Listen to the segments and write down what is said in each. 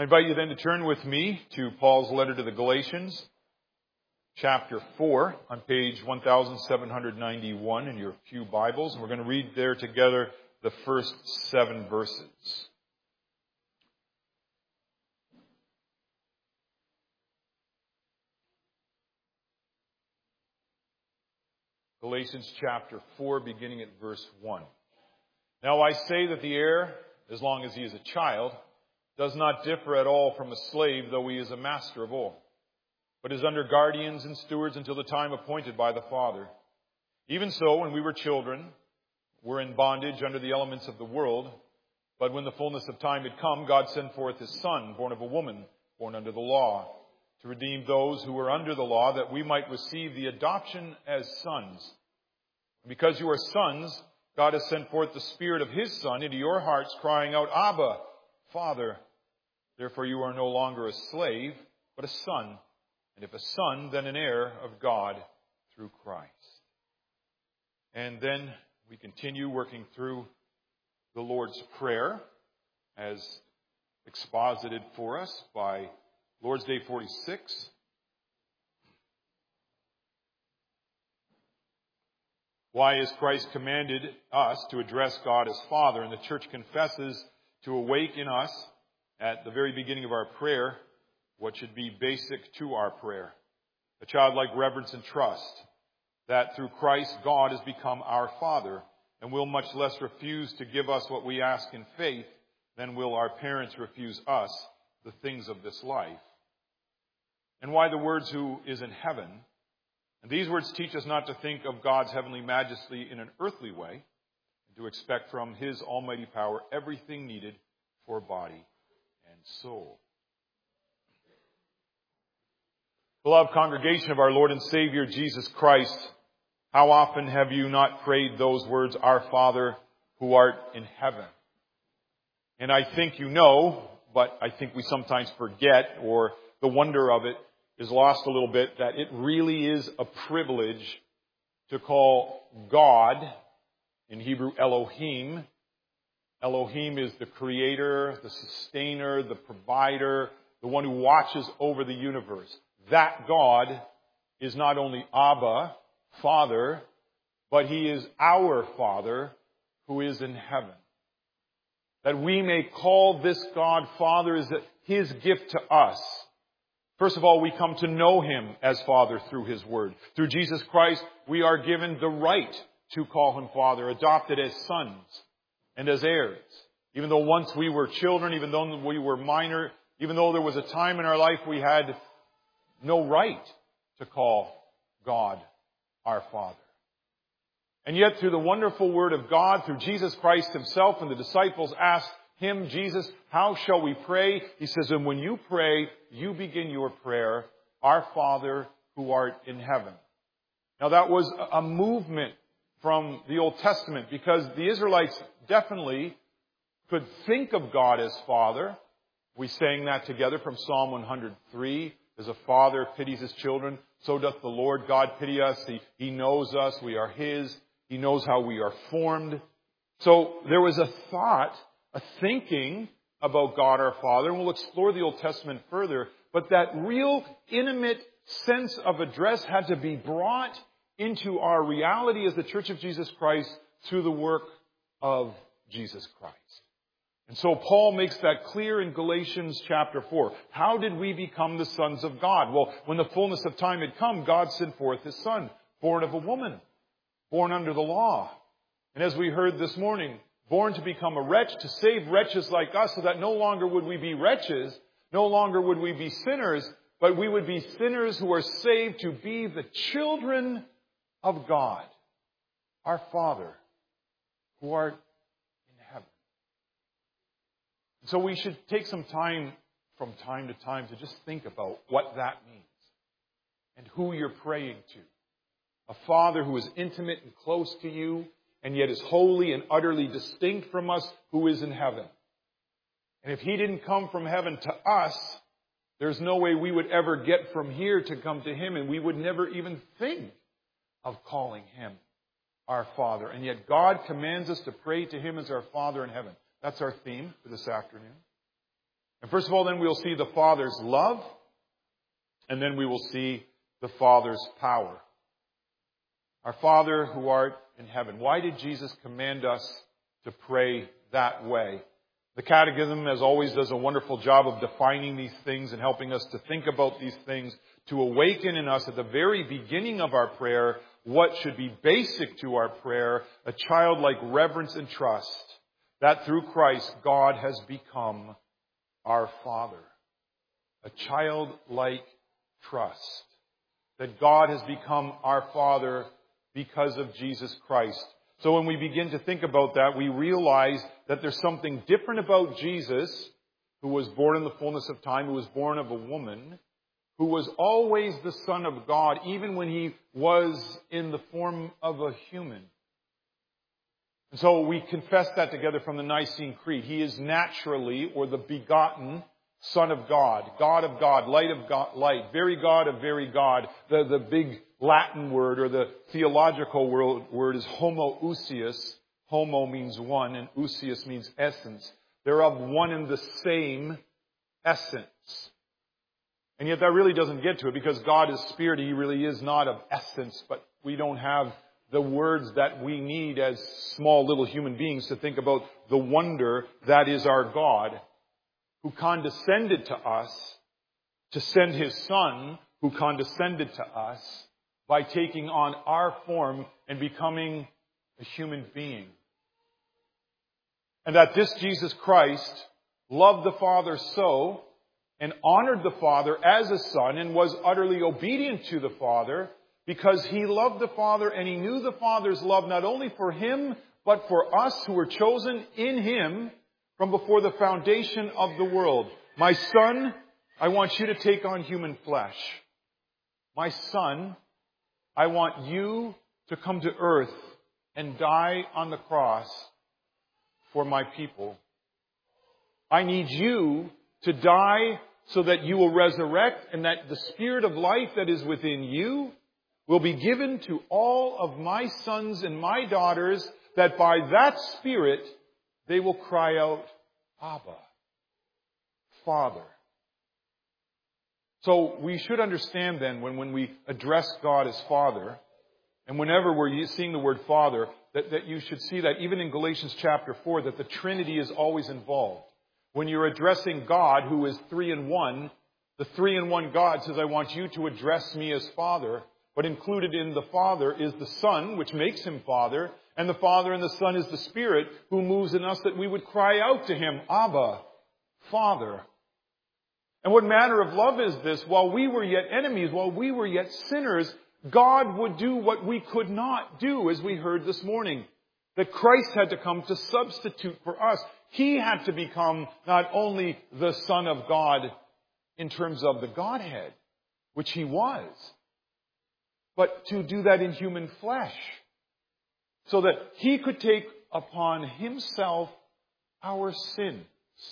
I invite you then to turn with me to Paul's letter to the Galatians, chapter 4, on page 1791 in your pew Bibles. And we're going to read there together the first 7 verses. Galatians chapter 4, beginning at verse 1. Now I say that the heir, as long as he is a child, does not differ at all from a slave, though he is a master of all, but is under guardians and stewards until the time appointed by the Father. Even so, when we were children, were in bondage under the elements of the world, but when the fullness of time had come, God sent forth his Son, born of a woman, born under the law, to redeem those who were under the law, that we might receive the adoption as sons. Because you are sons, God has sent forth the Spirit of his Son into your hearts, crying out, Abba, Father. Therefore you are no longer a slave, but a son. And if a son, then an heir of God through Christ. And then we continue working through the Lord's Prayer as exposited for us by Lord's Day 46. Why has Christ commanded us to address God as Father? And the church confesses to awake in us, at the very beginning of our prayer, what should be basic to our prayer. A childlike reverence and trust that through Christ God has become our Father and will much less refuse to give us what we ask in faith than will our parents refuse us the things of this life. And why the words, who is in heaven? And these words teach us not to think of God's heavenly majesty in an earthly way, and to expect from his almighty power everything needed for body and soul. Beloved congregation of our Lord and Savior Jesus Christ, how often have you not prayed those words, Our Father who art in heaven? And I think you know, but I think we sometimes forget, or the wonder of it is lost a little bit, that it really is a privilege to call God, in Hebrew Elohim. Elohim is the creator, the sustainer, the provider, the one who watches over the universe. That God is not only Abba, Father, but he is our Father who is in heaven. That we may call this God Father is his gift to us. First of all, we come to know him as Father through his word. Through Jesus Christ, we are given the right to call him Father, adopted as sons and as heirs. Even though once we were children, even though we were minor, even though there was a time in our life we had no right to call God our Father. And yet through the wonderful word of God, through Jesus Christ himself, and the disciples asked him, Jesus, how shall we pray? He says, and when you pray, you begin your prayer, Our Father who art in heaven. Now that was a movement from the Old Testament, because the Israelites definitely could think of God as Father. We sang that together from Psalm 103. As a father pities his children, so doth the Lord God pity us. He knows us. We are his. He knows how we are formed. So there was a thought, a thinking about God our Father, and we'll explore the Old Testament further. But that real intimate sense of address had to be brought into our reality as the Church of Jesus Christ through the work of Jesus Christ. And so Paul makes that clear in Galatians chapter 4. How did we become the sons of God? Well, when the fullness of time had come, God sent forth his Son, born of a woman, born under the law. And as we heard this morning, born to become a wretch, to save wretches like us, so that no longer would we be wretches, no longer would we be sinners, but we would be sinners who are saved to be the children of God, our Father, who art in heaven. So we should take some time from time to time to just think about what that means and who you're praying to. A Father who is intimate and close to you, and yet is holy and utterly distinct from us, who is in heaven. And if he didn't come from heaven to us, there's no way we would ever get from here to come to him, and we would never even think of calling him our Father. And yet God commands us to pray to him as our Father in heaven. That's our theme for this afternoon. And first of all, then we'll see the Father's love, and then we will see the Father's power. Our Father who art in heaven. Why did Jesus command us to pray that way? The Catechism, as always, does a wonderful job of defining these things and helping us to think about these things, to awaken in us at the very beginning of our prayer what should be basic to our prayer, a childlike reverence and trust that through Christ God has become our Father. A childlike trust that God has become our Father because of Jesus Christ. So when we begin to think about that, we realize that there's something different about Jesus, who was born in the fullness of time, who was born of a woman, who was always the Son of God, even when he was in the form of a human. And so we confess that together from the Nicene Creed. He is naturally, or the begotten Son of God, God of God, light of God, light, very God of very God. The big Latin word, or the theological word is homoousios. Homo means one, and ousios means essence. They're of one and the same essence. And yet that really doesn't get to it, because God is spirit. He really is not of essence, but we don't have the words that we need as small little human beings to think about the wonder that is our God, who condescended to us to send his Son, who condescended to us by taking on our form and becoming a human being. And that this Jesus Christ loved the Father so, and honored the Father as a Son, and was utterly obedient to the Father, because he loved the Father and he knew the Father's love not only for him, but for us who were chosen in him from before the foundation of the world. My Son, I want you to take on human flesh. My Son, I want you to come to earth and die on the cross for my people. I need you to die so that you will resurrect, and that the Spirit of life that is within you will be given to all of my sons and my daughters, that by that Spirit they will cry out, Abba, Father. So we should understand then, when we address God as Father, and whenever we're seeing the word Father, that you should see that even in Galatians chapter 4, that the Trinity is always involved. When you're addressing God, who is 3 in 1, the 3 in 1 God says, I want you to address me as Father. But included in the Father is the Son, which makes him Father. And the Father and the Son is the Spirit, who moves in us that we would cry out to him, Abba, Father. And what manner of love is this? While we were yet enemies, while we were yet sinners, God would do what we could not do, as we heard this morning. That Christ had to come to substitute for us. He had to become not only the Son of God in terms of the Godhead, which he was, but to do that in human flesh, so that he could take upon himself our sins.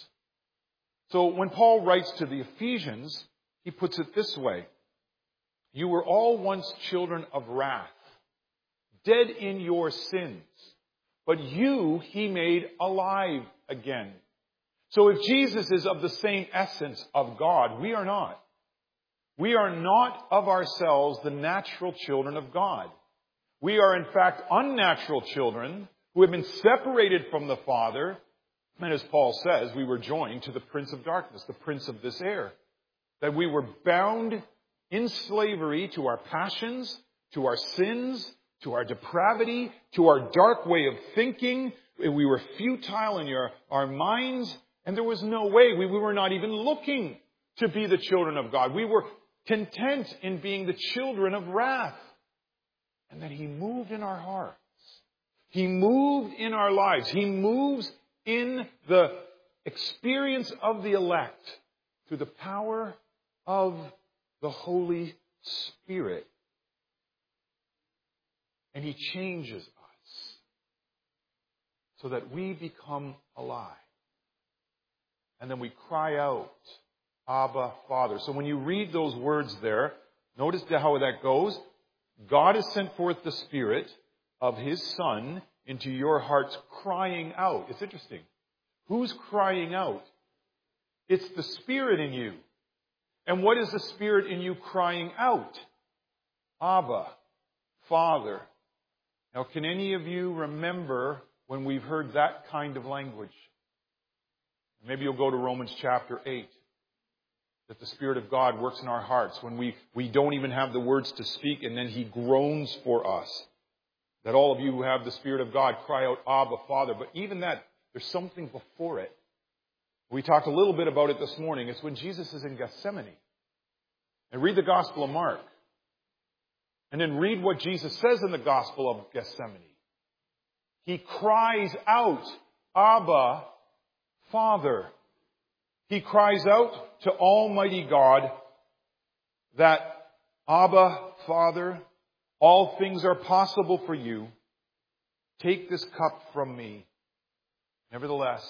So when Paul writes to the Ephesians, he puts it this way. You were all once children of wrath, dead in your sins, but you he made alive again. So if Jesus is of the same essence of God, we are not. We are not of ourselves the natural children of God. We are in fact unnatural children who have been separated from the Father. And as Paul says, we were joined to the prince of darkness, the prince of this air. That we were bound in slavery to our passions, to our sins, to our depravity, to our dark way of thinking. We were futile in our minds, and there was no way. We were not even looking to be the children of God. We were content in being the children of wrath. And then he moved in our hearts. He moved in our lives. He moves in the experience of the elect through the power of the Holy Spirit. And he changes us so that we become alive. And then we cry out, Abba, Father. So when you read those words there, notice how that goes. God has sent forth the Spirit of his Son into your hearts, crying out. It's interesting. Who's crying out? It's the Spirit in you. And what is the Spirit in you crying out? Abba, Father. Now, can any of you remember when we've heard that kind of language? Maybe you'll go to Romans chapter 8. That the Spirit of God works in our hearts when we don't even have the words to speak, and then He groans for us. That all of you who have the Spirit of God cry out, Abba, Father. But even that, there's something before it. We talked a little bit about it this morning. It's when Jesus is in Gethsemane. And read the Gospel of Mark. And then read what Jesus says in the Gospel of Gethsemane. He cries out, Abba, Father. He cries out to Almighty God that, Abba, Father, all things are possible for you. Take this cup from me. Nevertheless,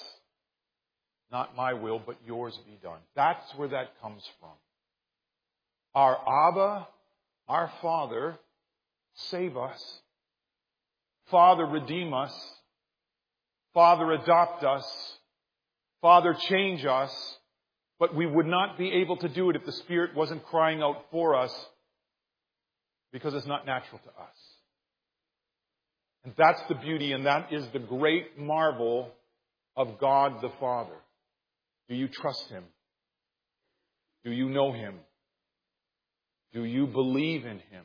not my will, but yours be done. That's where that comes from. Our Abba, our Father, save us. Father, redeem us. Father, adopt us. Father, change us. But we would not be able to do it if the Spirit wasn't crying out for us, because it's not natural to us. And that's the beauty, and that is the great marvel of God the Father. Do you trust Him? Do you know Him? Do you believe in Him?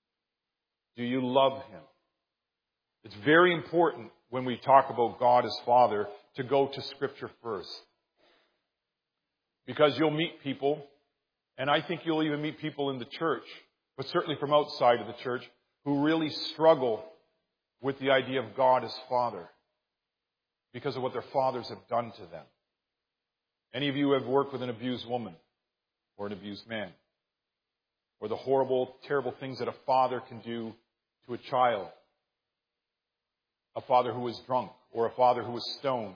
Do you love Him? It's very important when we talk about God as Father to go to Scripture first. Because you'll meet people, and I think you'll even meet people in the church, but certainly from outside of the church, who really struggle with the idea of God as Father because of what their fathers have done to them. Any of you have worked with an abused woman or an abused man, or the horrible, terrible things that a father can do to a child. A father who is drunk, or a father who is stoned.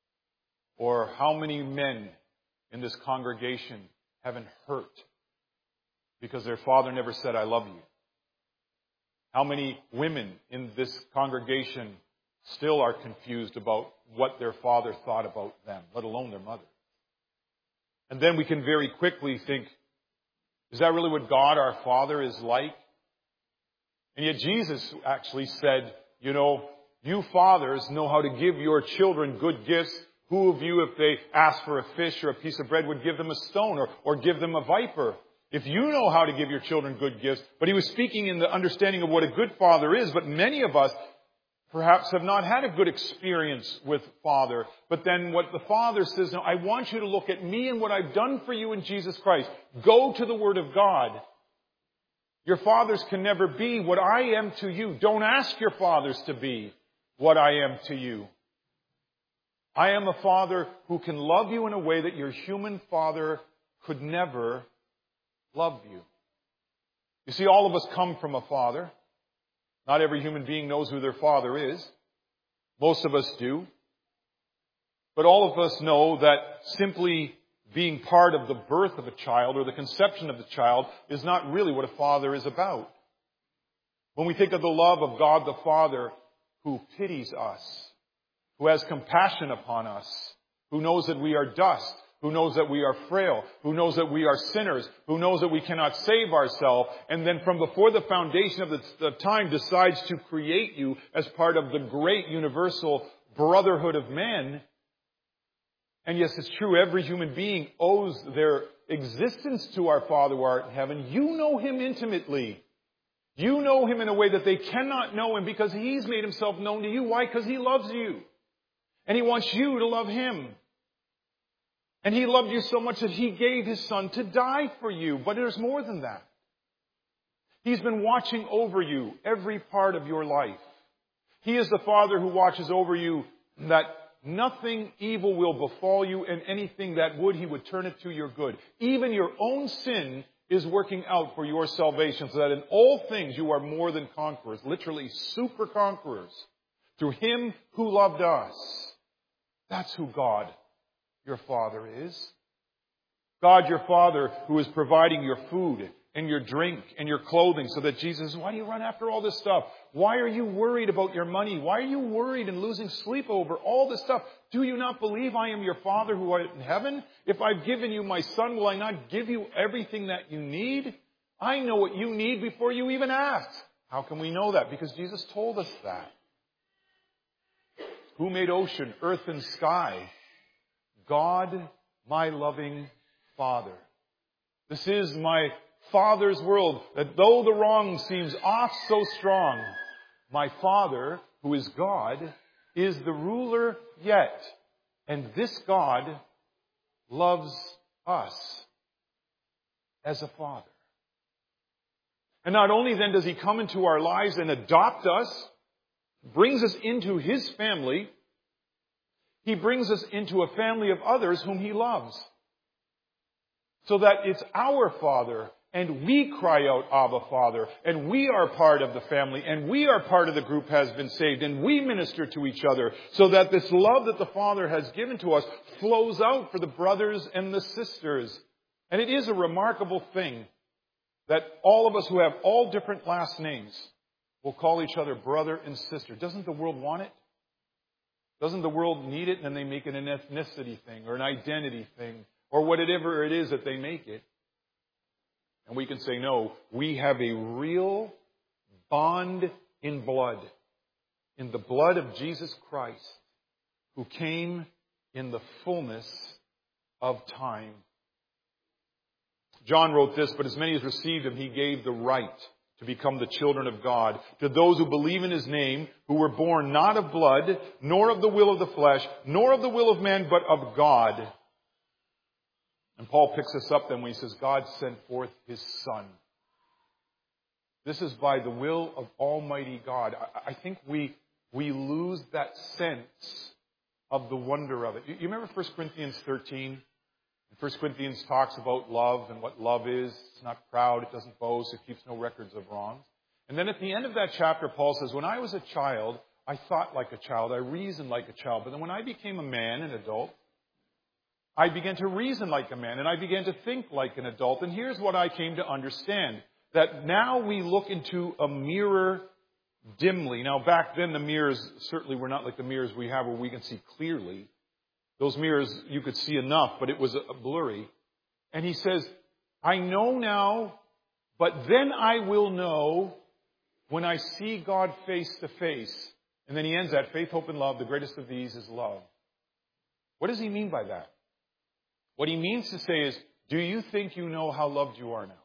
Or how many men in this congregation have been hurt because their father never said, I love you? How many women in this congregation still are confused about what their father thought about them, let alone their mother? And then we can very quickly think, is that really what God, our Father, is like? And yet Jesus actually said, you fathers know how to give your children good gifts. Who of you, if they ask for a fish or a piece of bread, would give them a stone or give them a viper? If you know how to give your children good gifts. But he was speaking in the understanding of what a good father is. But many of us perhaps have not had a good experience with Father. But then what the Father says, no, I want you to look at me and what I've done for you in Jesus Christ. Go to the Word of God. Your fathers can never be what I am to you. Don't ask your fathers to be what I am to you. I am a Father who can love you in a way that your human father could never love you. You see, all of us come from a father. Not every human being knows who their father is. Most of us do. But all of us know that simply being part of the birth of a child or the conception of the child is not really what a father is about. When we think of the love of God the Father, who pities us, who has compassion upon us, who knows that we are dust, who knows that we are frail, who knows that we are sinners, who knows that we cannot save ourselves, and then from before the foundation of the time decides to create you as part of the great universal brotherhood of men. And yes, it's true, every human being owes their existence to our Father who art in heaven. You know Him intimately. You know Him in a way that they cannot know Him because He's made Himself known to you. Why? Because He loves you. And He wants you to love Him. And He loved you so much that He gave His Son to die for you. But there's more than that. He's been watching over you every part of your life. He is the Father who watches over you, that nothing evil will befall you, and anything that would, He would turn it to your good. Even your own sin is working out for your salvation, so that in all things you are more than conquerors, literally super conquerors, through Him who loved us. That's who God, your Father, is. God, your Father, who is providing your food and your drink and your clothing, so that Jesus, why do you run after all this stuff? Why are you worried about your money? Why are you worried and losing sleep over all this stuff? Do you not believe I am your Father who art in heaven? If I've given you my Son, will I not give you everything that you need? I know what you need before you even ask. How can we know that? Because Jesus told us that. Who made ocean, earth, and sky? God, my loving Father. This is my Father's world, that though the wrong seems off so strong, my Father, who is God, is the ruler yet. And this God loves us as a Father. And not only then does He come into our lives and adopt us, brings us into His family, He brings us into a family of others whom He loves. So that it's our Father, and we cry out, Abba, Father, and we are part of the family, and we are part of the group has been saved, and we minister to each other, so that this love that the Father has given to us flows out for the brothers and the sisters. And it is a remarkable thing that all of us who have all different last names will call each other brother and sister. Doesn't the world want it? Doesn't the world need it? And then they make it an ethnicity thing or an identity thing or whatever it is that they make it. And we can say, no, we have a real bond in blood, in the blood of Jesus Christ, who came in the fullness of time. John wrote this, but as many as received Him, He gave the right to become the children of God, to those who believe in His name, who were born not of blood, nor of the will of the flesh, nor of the will of man, but of God. And Paul picks us up then when he says, God sent forth His Son. This is by the will of Almighty God. I think we lose that sense of the wonder of it. You remember 1 Corinthians 13? 1 Corinthians talks about love and what love is. It's not proud, it doesn't boast, it keeps no records of wrongs. And then at the end of that chapter, Paul says, when I was a child, I thought like a child, I reasoned like a child. But then when I became a man, an adult, I began to reason like a man, and I began to think like an adult. And here's what I came to understand, that now we look into a mirror dimly. Now, back then, the mirrors certainly were not like the mirrors we have where we can see clearly. Those mirrors, you could see enough, but it was blurry. And he says, I know now, but then I will know when I see God face to face. And then he ends that, faith, hope, and love, the greatest of these is love. What does he mean by that? What he means to say is, do you think you know how loved you are now?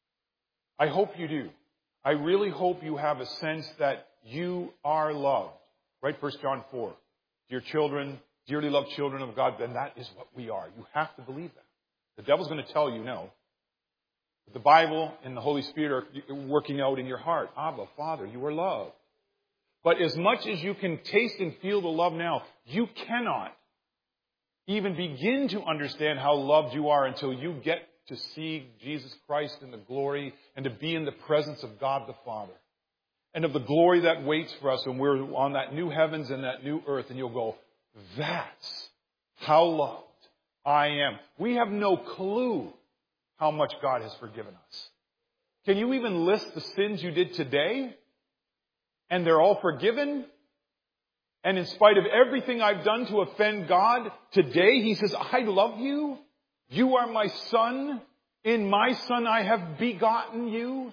I hope you do. I really hope you have a sense that you are loved. Right? 1 John 4. Dear children, dearly loved children of God, then that is what we are. You have to believe that. The devil's going to tell you no. But the Bible and the Holy Spirit are working out in your heart. Abba, Father, you are loved. But as much as you can taste and feel the love now, you cannot even begin to understand how loved you are until you get to see Jesus Christ in the glory and to be in the presence of God the Father. And of the glory that waits for us when we're on that new heavens and that new earth. And you'll go, that's how loved I am. We have no clue how much God has forgiven us. Can you even list the sins you did today? And they're all forgiven? And in spite of everything I've done to offend God, today He says, I love you. You are my son. In my son I have begotten you.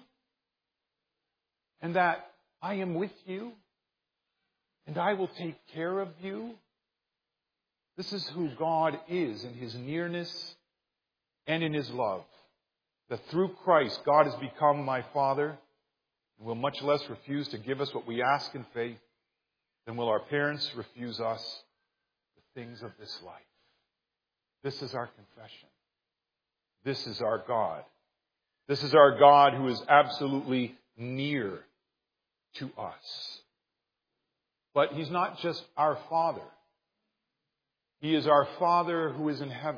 And that I am with you. And I will take care of you. This is who God is in His nearness and in His love. That through Christ, God has become my Father and will much less refuse to give us what we ask in faith than will our parents refuse us the things of this life. This is our confession. This is our God. This is our God who is absolutely near to us. But He's not just our Father. He is our Father who is in heaven.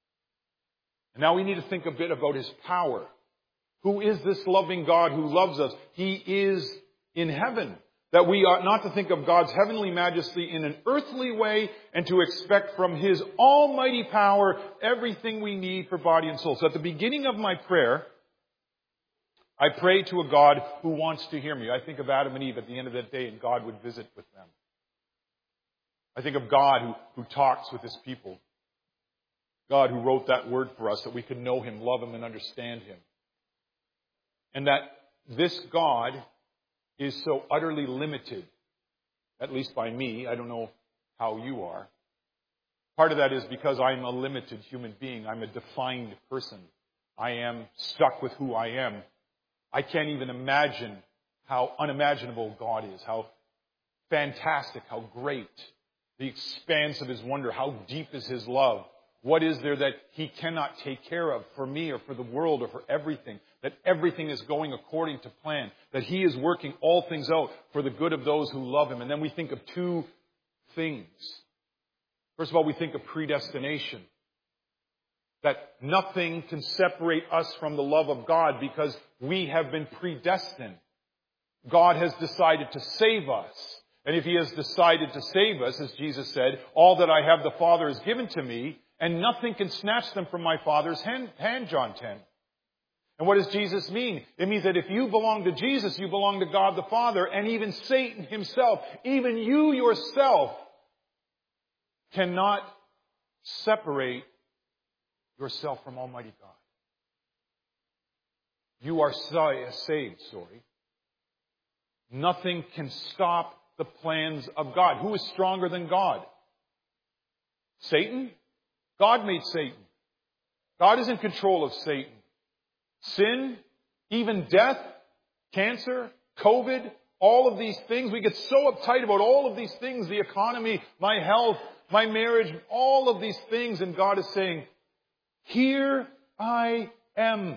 And now we need to think a bit about His power. Who is this loving God who loves us? He is in heaven. That we ought not to think of God's heavenly majesty in an earthly way and to expect from His almighty power everything we need for body and soul. So at the beginning of my prayer, I pray to a God who wants to hear me. I think of Adam and Eve at the end of that day and God would visit with them. I think of God who talks with His people. God who wrote that word for us that we could know Him, love Him, and understand Him. And that this God is so utterly limited, at least by me. I don't know how you are. Part of that is because I'm a limited human being. I'm a defined person. I am stuck with who I am. I can't even imagine how unimaginable God is, how fantastic, how great, the expanse of His wonder, how deep is His love. What is there that He cannot take care of for me or for the world or for everything? That everything is going according to plan. That He is working all things out for the good of those who love Him. And then we think of two things. First of all, we think of predestination. That nothing can separate us from the love of God because we have been predestined. God has decided to save us. And if He has decided to save us, as Jesus said, all that I have the Father has given to me, and nothing can snatch them from my Father's hand, John 10. And what does Jesus mean? It means that if you belong to Jesus, you belong to God the Father, and even Satan himself, even you yourself, cannot separate yourself from Almighty God. You are saved. Nothing can stop the plans of God. Who is stronger than God? Satan? God made Satan. God is in control of Satan. Sin, even death, cancer, COVID, all of these things. We get so uptight about all of these things, the economy, my health, my marriage, all of these things. And God is saying, here I am.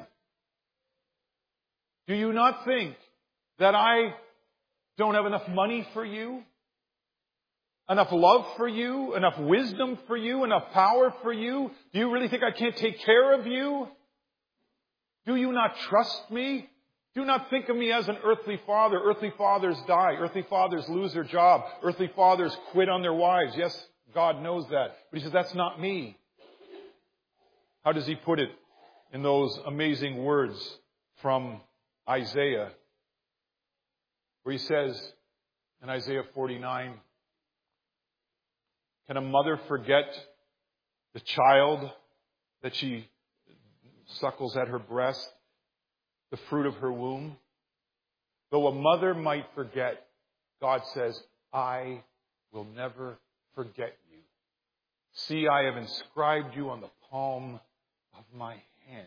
Do you not think that I don't have enough money for you? Enough love for you? Enough wisdom for you? Enough power for you? Do you really think I can't take care of you? Do you not trust me? Do not think of me as an earthly father. Earthly fathers die. Earthly fathers lose their job. Earthly fathers quit on their wives. Yes, God knows that. But He says, that's not me. How does He put it in those amazing words from Isaiah? Where He says in Isaiah 49, can a mother forget the child that she suckles at her breast, the fruit of her womb? Though a mother might forget, God says, I will never forget you. See, I have inscribed you on the palm of my hand.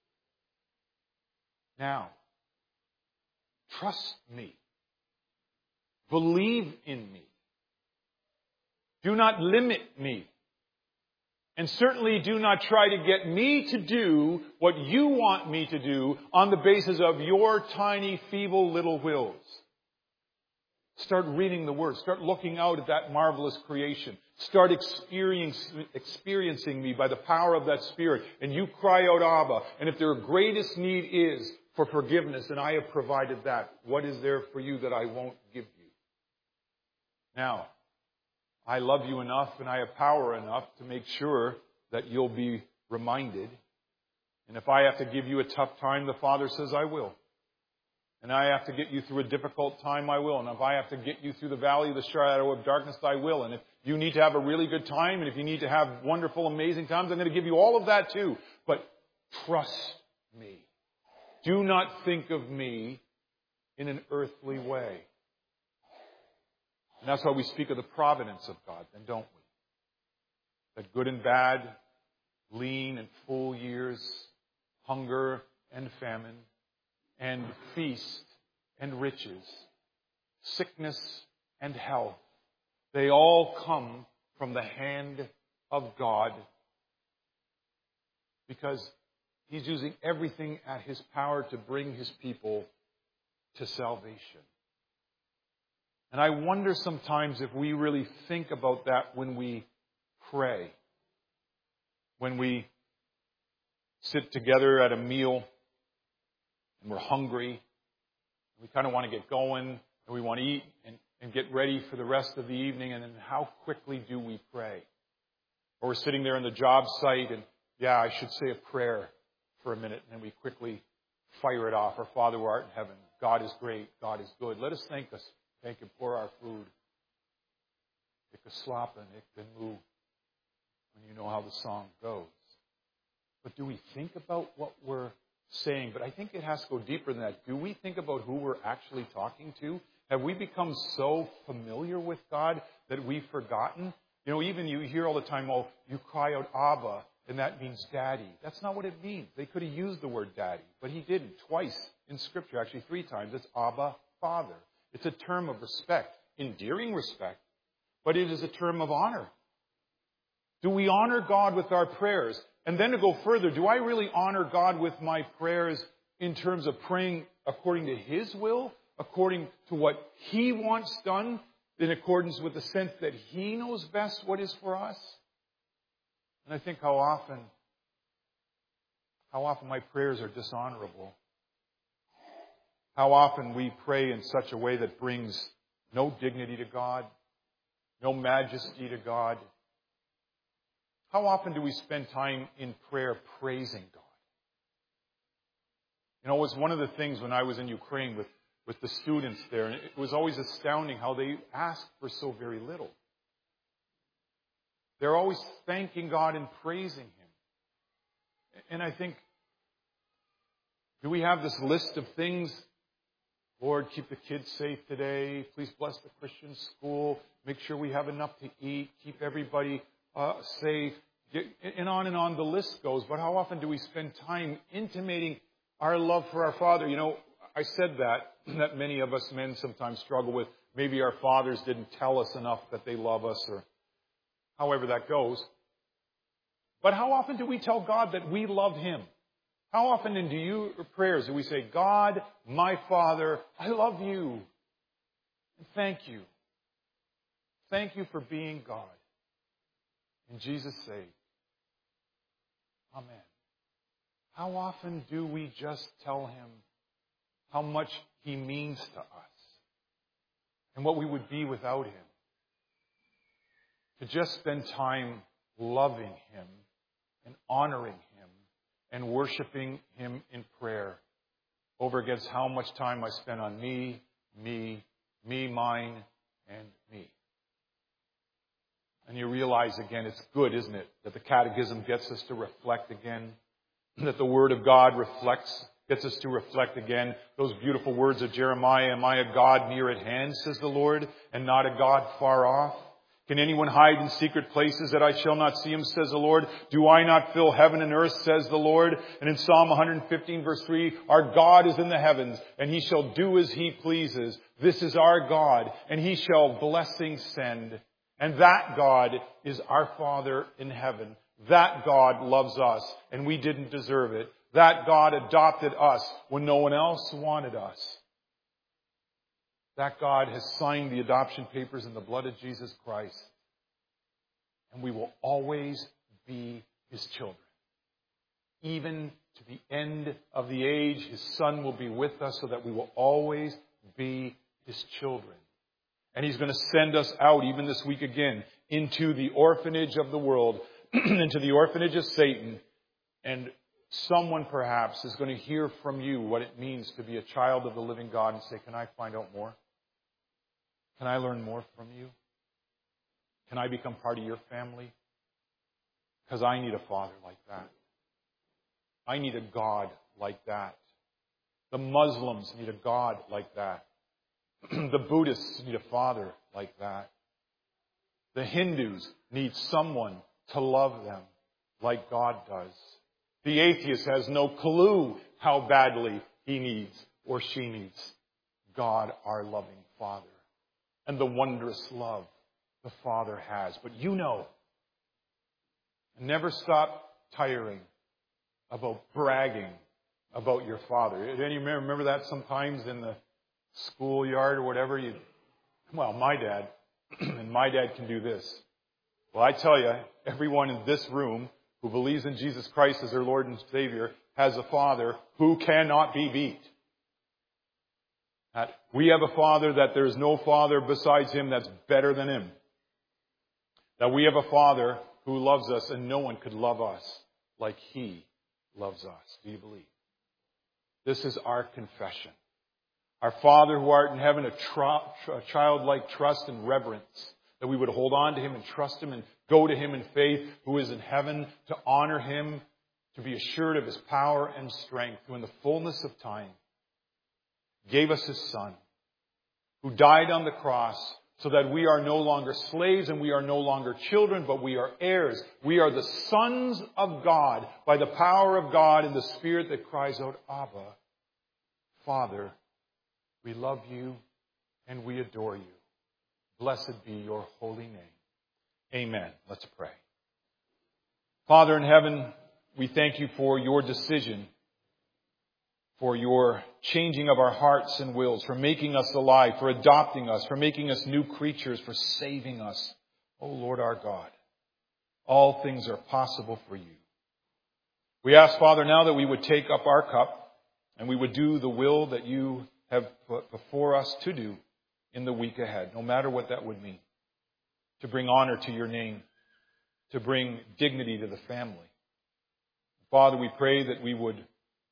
Now, trust me. Believe in me. Do not limit me. And certainly do not try to get me to do what you want me to do on the basis of your tiny, feeble little wills. Start reading the Word. Start looking out at that marvelous creation. Start experiencing me by the power of that Spirit. And you cry out, Abba. And if their greatest need is for forgiveness, and I have provided that, what is there for you that I won't give you? Now, I love you enough and I have power enough to make sure that you'll be reminded. And if I have to give you a tough time, the Father says I will. And I have to get you through a difficult time, I will. And if I have to get you through the valley of the shadow of darkness, I will. And if you need to have a really good time, and if you need to have wonderful, amazing times, I'm going to give you all of that too. But trust me. Do not think of me in an earthly way. And that's why we speak of the providence of God, then, don't we? That good and bad, lean and full years, hunger and famine, and feast and riches, sickness and health, they all come from the hand of God, because He's using everything at His power to bring His people to salvation. And I wonder sometimes if we really think about that when we pray. When we sit together at a meal and we're hungry, we kind of want to get going, and we want to eat and get ready for the rest of the evening, and then how quickly do we pray? Or we're sitting there on the job site and, yeah, I should say a prayer for a minute, and then we quickly fire it off. Our Father who art in heaven, God is great, God is good. Let us thank Him for our food. Ikaslapan, ikbenmu, when you know how the song goes. But do we think about what we're saying? But I think it has to go deeper than that. Do we think about who we're actually talking to? Have we become so familiar with God that we've forgotten? You know, even you hear all the time, oh, you cry out Abba, and that means daddy. That's not what it means. They could have used the word daddy, but he didn't. Twice in Scripture, actually 3 times, it's Abba, Father. It's a term of respect, endearing respect, but it is a term of honor. Do we honor God with our prayers? And then to go further, do I really honor God with my prayers in terms of praying according to His will, according to what He wants done, in accordance with the sense that He knows best what is for us? And I think how often my prayers are dishonorable. How often we pray in such a way that brings no dignity to God, no majesty to God. How often do we spend time in prayer praising God? You know, it was one of the things when I was in Ukraine with the students there, and it was always astounding how they asked for so very little. They're always thanking God and praising Him. And I think, do we have this list of things? Lord, keep the kids safe today. Please bless the Christian school. Make sure we have enough to eat. Keep everybody safe. And on the list goes. But how often do we spend time intimating our love for our Father? You know, I said that many of us men sometimes struggle with. Maybe our fathers didn't tell us enough that they love us, or however that goes. But how often do we tell God that we love Him? How often in your prayers do we say, God, my Father, I love you. And thank you. Thank you for being God. In Jesus' sake. Amen. How often do we just tell Him how much He means to us and what we would be without Him? To just spend time loving Him and honoring Him and worshiping Him in prayer over against how much time I spend on me, mine, and me. And you realize again, it's good, isn't it, that the Catechism gets us to reflect again, that the Word of God gets us to reflect again. Those beautiful words of Jeremiah, am I a God near at hand, says the Lord, and not a God far off? Can anyone hide in secret places that I shall not see him, says the Lord? Do I not fill heaven and earth, says the Lord? And in Psalm 115 verse 3, our God is in the heavens, and He shall do as He pleases. This is our God, and He shall blessings send. And that God is our Father in heaven. That God loves us, and we didn't deserve it. That God adopted us when no one else wanted us. That God has signed the adoption papers in the blood of Jesus Christ. And we will always be His children. Even to the end of the age, His Son will be with us so that we will always be His children. And He's going to send us out, even this week again, into the orphanage of the world, into the orphanage of Satan. And someone perhaps is going to hear from you what it means to be a child of the living God and say, can I find out more? Can I learn more from you? Can I become part of your family? Because I need a Father like that. I need a God like that. The Muslims need a God like that. The Buddhists need a Father like that. The Hindus need someone to love them like God does. The atheist has no clue how badly he needs or she needs God, our loving Father, and the wondrous love the Father has. But you know, never stop tiring about bragging about your Father. Any remember that sometimes in the schoolyard or whatever? My dad, and my dad can do this. Well, I tell you, everyone in this room who believes in Jesus Christ as their Lord and Savior has a Father who cannot be beat. That we have a Father that there is no Father besides Him that's better than Him. That we have a Father who loves us and no one could love us like He loves us. Do you believe? This is our confession. Our Father who art in heaven, a childlike trust and reverence. that we would hold on to Him and trust Him and go to Him in faith, who is in heaven, to honor Him, to be assured of His power and strength, who in the fullness of time gave us His Son, who died on the cross so that we are no longer slaves and we are no longer children, but we are heirs. We are the sons of God by the power of God and the Spirit that cries out, Abba, Father, we love you and we adore you. Blessed be your holy name. Amen. Let's pray. Father in heaven, we thank you for your decision, for your changing of our hearts and wills, for making us alive, for adopting us, for making us new creatures, for saving us. O Lord our God, all things are possible for you. We ask, Father, now that we would take up our cup and we would do the will that you have put before us to do in the week ahead, no matter what that would mean, to bring honor to your name, to bring dignity to the family. Father, we pray that we would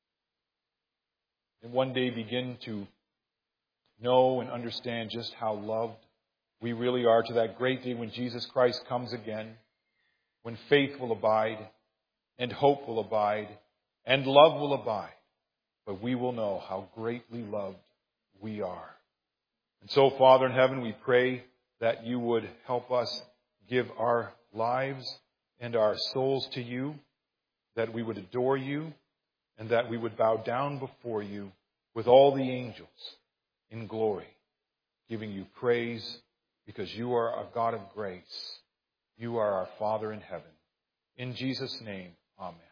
and one day begin to know and understand just how loved we really are, to that great day when Jesus Christ comes again, when faith will abide and hope will abide and love will abide. But we will know how greatly loved we are. And so, Father in heaven, we pray that you would help us give our lives and our souls to you, that we would adore you, and that we would bow down before you with all the angels in glory, giving you praise because you are a God of grace. You are our Father in heaven. In Jesus' name, amen.